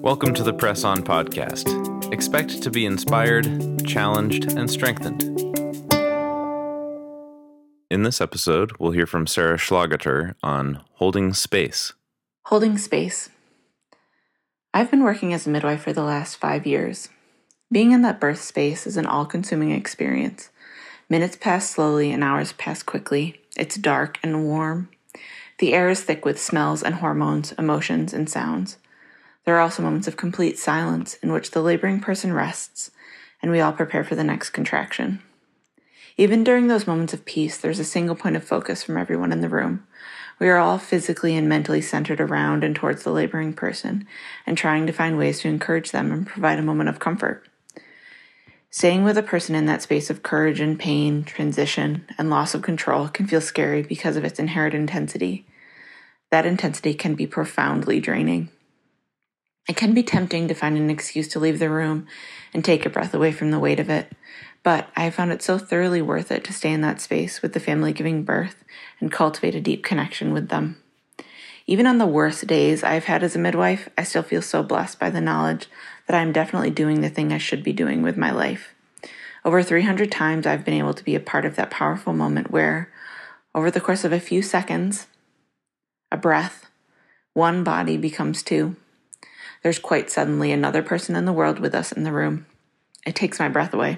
Welcome to the Press On Podcast. Expect to be inspired, challenged, and strengthened. In this episode, we'll hear from Sarah Schlageter on holding space. Holding space. I've been working as a midwife for the last 5 years. Being in that birth space is an all-consuming experience. Minutes pass slowly and hours pass quickly. It's dark and warm. The air is thick with smells and hormones, emotions and sounds. There are also moments of complete silence in which the laboring person rests, and we all prepare for the next contraction. Even during those moments of peace, there's a single point of focus from everyone in the room. We are all physically and mentally centered around and towards the laboring person, and trying to find ways to encourage them and provide a moment of comfort. Staying with a person in that space of courage and pain, transition, and loss of control can feel scary because of its inherent intensity. That intensity can be profoundly draining. It can be tempting to find an excuse to leave the room and take a breath away from the weight of it, but I have found it so thoroughly worth it to stay in that space with the family giving birth and cultivate a deep connection with them. Even on the worst days I've had as a midwife, I still feel so blessed by the knowledge that I'm definitely doing the thing I should be doing with my life. Over 300 times I've been able to be a part of that powerful moment where, over the course of a few seconds, a breath, one body becomes two. There's quite suddenly another person in the world with us in the room. It takes my breath away.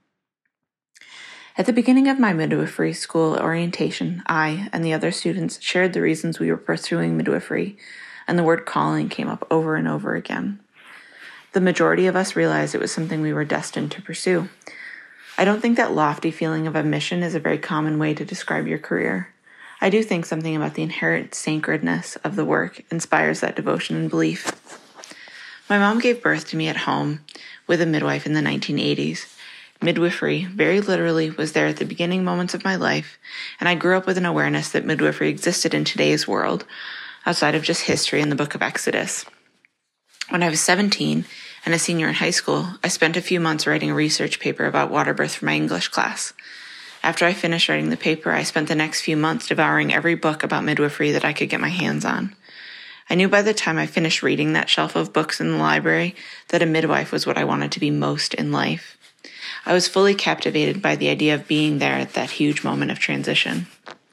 At the beginning of my midwifery school orientation, I and the other students shared the reasons we were pursuing midwifery, and the word calling came up over and over again. The majority of us realized it was something we were destined to pursue. I don't think that lofty feeling of a mission is a very common way to describe your career. I do think something about the inherent sacredness of the work inspires that devotion and belief. My mom gave birth to me at home with a midwife in the 1980s. Midwifery, very literally, was there at the beginning moments of my life, and I grew up with an awareness that midwifery existed in today's world, outside of just history in the book of Exodus. When I was 17 and a senior in high school, I spent a few months writing a research paper about water birth for my English class. After I finished writing the paper, I spent the next few months devouring every book about midwifery that I could get my hands on. I knew by the time I finished reading that shelf of books in the library that a midwife was what I wanted to be most in life. I was fully captivated by the idea of being there at that huge moment of transition.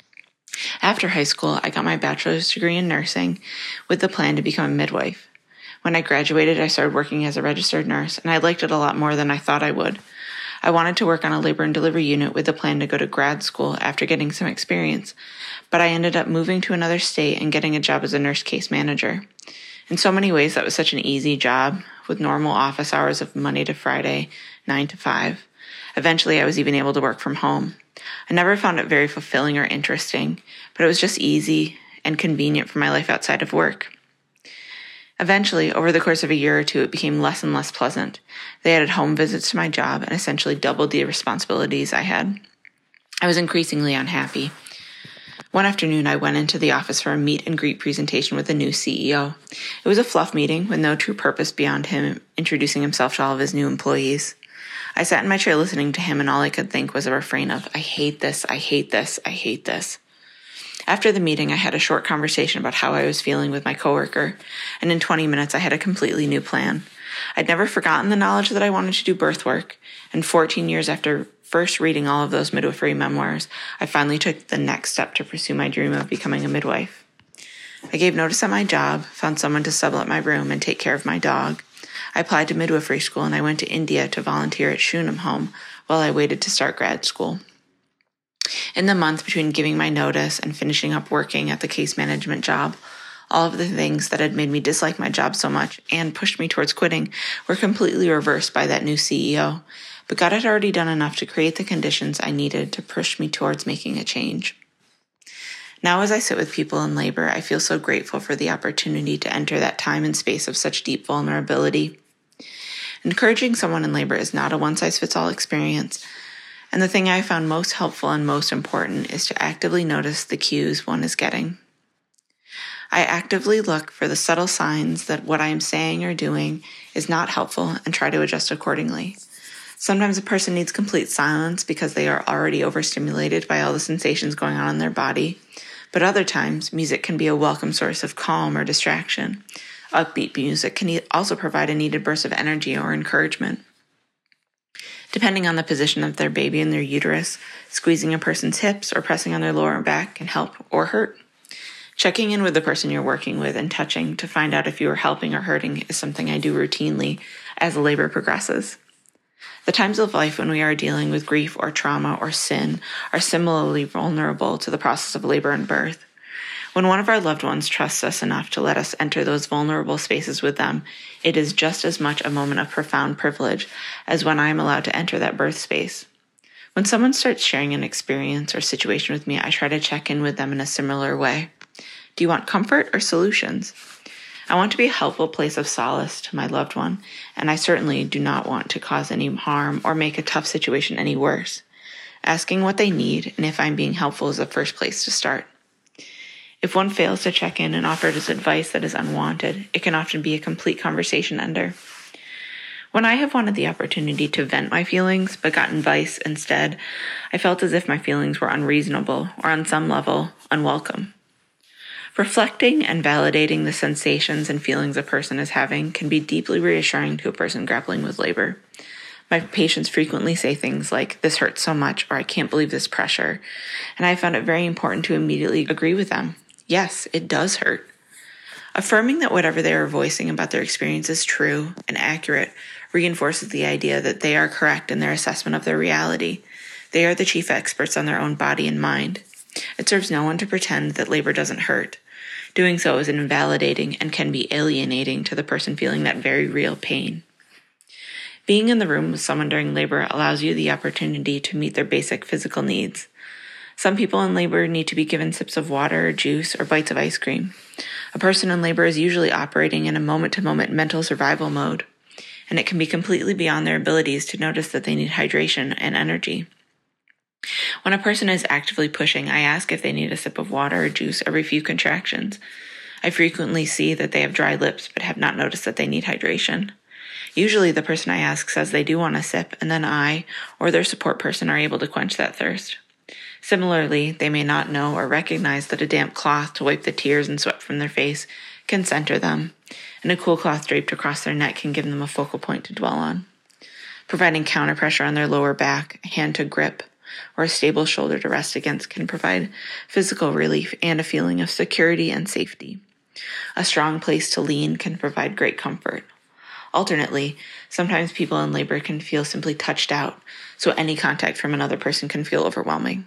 After high school, I got my bachelor's degree in nursing with the plan to become a midwife. When I graduated, I started working as a registered nurse, and I liked it a lot more than I thought I would. I wanted to work on a labor and delivery unit with the plan to go to grad school after getting some experience, but I ended up moving to another state and getting a job as a nurse case manager. In so many ways, that was such an easy job, with normal office hours of Monday to Friday, 9 to 5. Eventually, I was even able to work from home. I never found it very fulfilling or interesting, but it was just easy and convenient for my life outside of work. Eventually, over the course of a year or two, it became less and less pleasant. They added home visits to my job and essentially doubled the responsibilities I had. I was increasingly unhappy. One afternoon, I went into the office for a meet and greet presentation with the new CEO. It was a fluff meeting with no true purpose beyond him introducing himself to all of his new employees. I sat in my chair listening to him, and all I could think was a refrain of, I hate this, I hate this, I hate this. After the meeting, I had a short conversation about how I was feeling with my coworker, and in 20 minutes, I had a completely new plan. I'd never forgotten the knowledge that I wanted to do birth work, and 14 years after first reading all of those midwifery memoirs, I finally took the next step to pursue my dream of becoming a midwife. I gave notice at my job, found someone to sublet my room and take care of my dog. I applied to midwifery school, and I went to India to volunteer at Shunam Home while I waited to start grad school. In the month between giving my notice and finishing up working at the case management job, all of the things that had made me dislike my job so much and pushed me towards quitting were completely reversed by that new CEO. But God had already done enough to create the conditions I needed to push me towards making a change. Now, as I sit with people in labor, I feel so grateful for the opportunity to enter that time and space of such deep vulnerability. Encouraging someone in labor is not a one-size-fits-all experience, and the thing I found most helpful and most important is to actively notice the cues one is getting. I actively look for the subtle signs that what I am saying or doing is not helpful and try to adjust accordingly. Sometimes a person needs complete silence because they are already overstimulated by all the sensations going on in their body, but other times music can be a welcome source of calm or distraction. Upbeat music can also provide a needed burst of energy or encouragement. Depending on the position of their baby in their uterus, squeezing a person's hips or pressing on their lower back can help or hurt. Checking in with the person you're working with and touching to find out if you are helping or hurting is something I do routinely as the labor progresses. The times of life when we are dealing with grief or trauma or sin are similarly vulnerable to the process of labor and birth. When one of our loved ones trusts us enough to let us enter those vulnerable spaces with them, it is just as much a moment of profound privilege as when I am allowed to enter that birth space. When someone starts sharing an experience or situation with me, I try to check in with them in a similar way. Do you want comfort or solutions? I want to be a helpful place of solace to my loved one, and I certainly do not want to cause any harm or make a tough situation any worse. Asking what they need and if I'm being helpful is the first place to start. If one fails to check in and offers advice that is unwanted, it can often be a complete conversation ender. When I have wanted the opportunity to vent my feelings but gotten advice instead, I felt as if my feelings were unreasonable or on some level unwelcome. Reflecting and validating the sensations and feelings a person is having can be deeply reassuring to a person grappling with labor. My patients frequently say things like, "This hurts so much," or "I can't believe this pressure," and I found it very important to immediately agree with them. Yes, it does hurt. Affirming that whatever they are voicing about their experience is true and accurate reinforces the idea that they are correct in their assessment of their reality. They are the chief experts on their own body and mind. It serves no one to pretend that labor doesn't hurt. Doing so is invalidating and can be alienating to the person feeling that very real pain. Being in the room with someone during labor allows you the opportunity to meet their basic physical needs. Some people in labor need to be given sips of water or juice or bites of ice cream. A person in labor is usually operating in a moment-to-moment mental survival mode, and it can be completely beyond their abilities to notice that they need hydration and energy. When a person is actively pushing, I ask if they need a sip of water or juice every few contractions. I frequently see that they have dry lips but have not noticed that they need hydration. Usually the person I ask says they do want a sip, and then I or their support person are able to quench that thirst. Similarly, they may not know or recognize that a damp cloth to wipe the tears and sweat from their face can center them, and a cool cloth draped across their neck can give them a focal point to dwell on. Providing counter pressure on their lower back, a hand to grip, or a stable shoulder to rest against can provide physical relief and a feeling of security and safety. A strong place to lean can provide great comfort. Alternately, sometimes people in labor can feel simply touched out, so any contact from another person can feel overwhelming.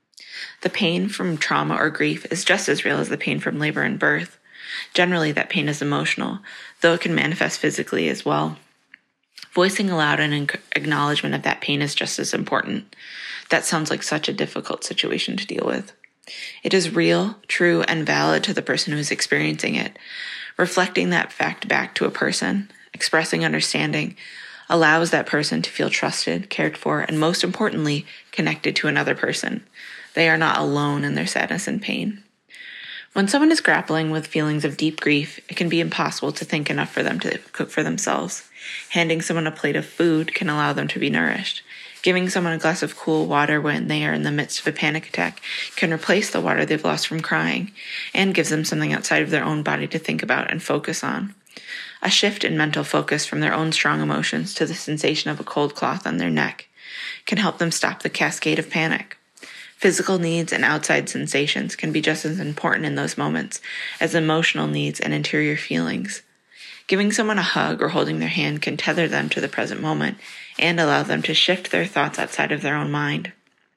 The pain from trauma or grief is just as real as the pain from labor and birth. Generally, that pain is emotional, though it can manifest physically as well. Voicing aloud an acknowledgement of that pain is just as important. That sounds like such a difficult situation to deal with. It is real, true, and valid to the person who is experiencing it. Reflecting that fact back to a person, expressing understanding, allows that person to feel trusted, cared for, and most importantly, connected to another person. They are not alone in their sadness and pain. When someone is grappling with feelings of deep grief, it can be impossible to think enough for them to cook for themselves. Handing someone a plate of food can allow them to be nourished. Giving someone a glass of cool water when they are in the midst of a panic attack can replace the water they've lost from crying and gives them something outside of their own body to think about and focus on. A shift in mental focus from their own strong emotions to the sensation of a cold cloth on their neck can help them stop the cascade of panic. Physical needs and outside sensations can be just as important in those moments as emotional needs and interior feelings. Giving someone a hug or holding their hand can tether them to the present moment and allow them to shift their thoughts outside of their own mind.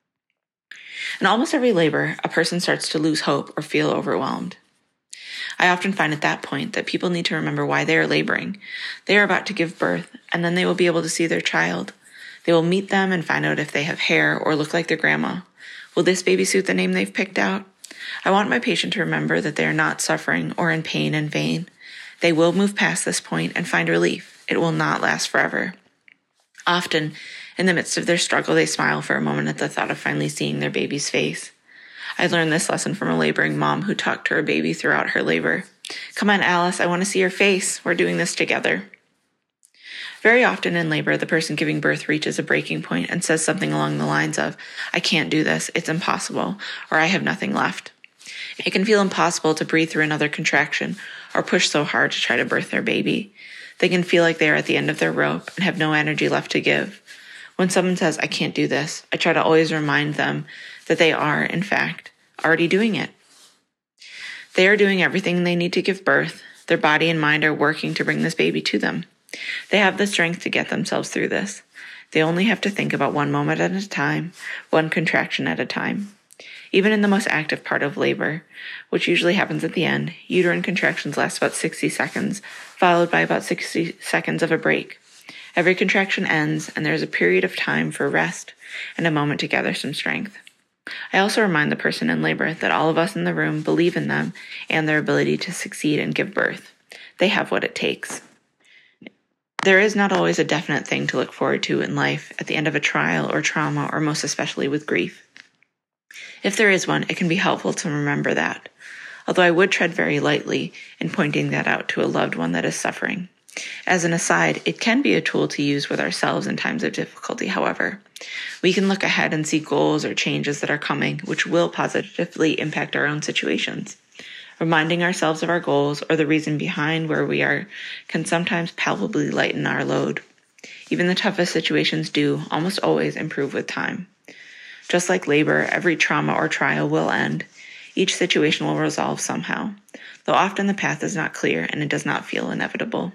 In almost every labor, a person starts to lose hope or feel overwhelmed. I often find at that point that people need to remember why they are laboring. They are about to give birth, and then they will be able to see their child. They will meet them and find out if they have hair or look like their grandma. Will this baby suit the name they've picked out? I want my patient to remember that they are not suffering or in pain in vain. They will move past this point and find relief. It will not last forever. Often, in the midst of their struggle, they smile for a moment at the thought of finally seeing their baby's face. I learned this lesson from a laboring mom who talked to her baby throughout her labor. "Come on, Alice, I want to see your face. We're doing this together." Very often in labor, the person giving birth reaches a breaking point and says something along the lines of, "I can't do this, it's impossible," or "I have nothing left." It can feel impossible to breathe through another contraction or push so hard to try to birth their baby. They can feel like they are at the end of their rope and have no energy left to give. When someone says, "I can't do this," I try to always remind them that they are, in fact, already doing it. They are doing everything they need to give birth. Their body and mind are working to bring this baby to them. They have the strength to get themselves through this. They only have to think about one moment at a time, one contraction at a time. Even in the most active part of labor, which usually happens at the end, uterine contractions last about 60 seconds, followed by about 60 seconds of a break. Every contraction ends, and there is a period of time for rest and a moment to gather some strength. I also remind the person in labor that all of us in the room believe in them and their ability to succeed and give birth. They have what it takes. There is not always a definite thing to look forward to in life at the end of a trial or trauma, or most especially with grief. If there is one, it can be helpful to remember that, although I would tread very lightly in pointing that out to a loved one that is suffering. As an aside, it can be a tool to use with ourselves in times of difficulty, however. We can look ahead and see goals or changes that are coming, which will positively impact our own situations. Reminding ourselves of our goals or the reason behind where we are can sometimes palpably lighten our load. Even the toughest situations do, almost always, improve with time. Just like labor, every trauma or trial will end. Each situation will resolve somehow, though often the path is not clear and it does not feel inevitable.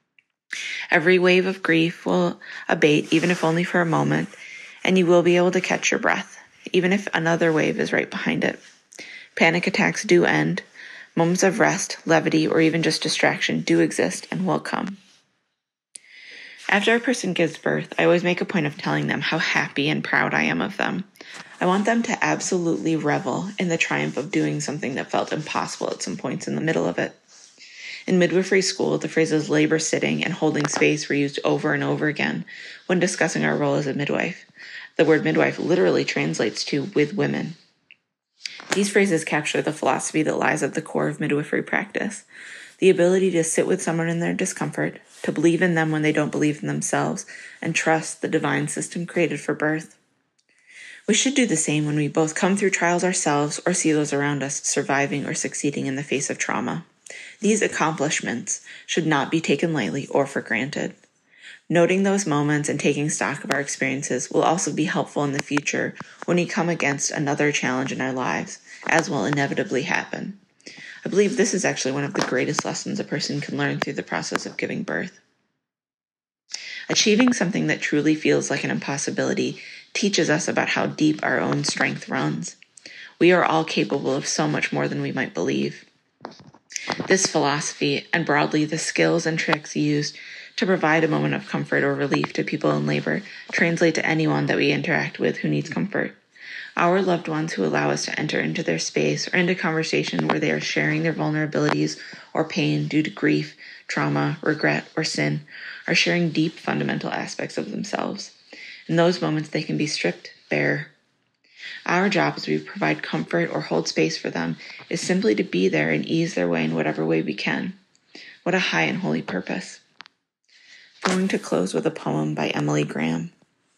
Every wave of grief will abate, even if only for a moment, and you will be able to catch your breath, even if another wave is right behind it. Panic attacks do end. Moments of rest, levity, or even just distraction do exist and will come. After a person gives birth, I always make a point of telling them how happy and proud I am of them. I want them to absolutely revel in the triumph of doing something that felt impossible at some points in the middle of it. In midwifery school, the phrases labor sitting and holding space were used over and over again when discussing our role as a midwife. The word midwife literally translates to "with women." These phrases capture the philosophy that lies at the core of midwifery practice: the ability to sit with someone in their discomfort, to believe in them when they don't believe in themselves, and trust the divine system created for birth. We should do the same when we both come through trials ourselves or see those around us surviving or succeeding in the face of trauma. These accomplishments should not be taken lightly or for granted. Noting those moments and taking stock of our experiences will also be helpful in the future when we come against another challenge in our lives, as will inevitably happen. I believe this is actually one of the greatest lessons a person can learn through the process of giving birth. Achieving something that truly feels like an impossibility teaches us about how deep our own strength runs. We are all capable of so much more than we might believe. This philosophy, and broadly the skills and tricks used to provide a moment of comfort or relief to people in labor, translate to anyone that we interact with who needs comfort. Our loved ones who allow us to enter into their space or into conversation where they are sharing their vulnerabilities or pain due to grief, trauma, regret, or sin, are sharing deep fundamental aspects of themselves. In those moments, they can be stripped bare. Our job as we provide comfort or hold space for them is simply to be there and ease their way in whatever way we can. What a high and holy purpose. I'm going to close with a poem by Emily Graham.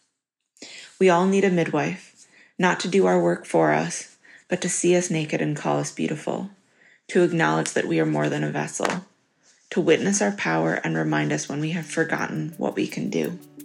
We all need a midwife, not to do our work for us, but to see us naked and call us beautiful, to acknowledge that we are more than a vessel, to witness our power and remind us when we have forgotten what we can do.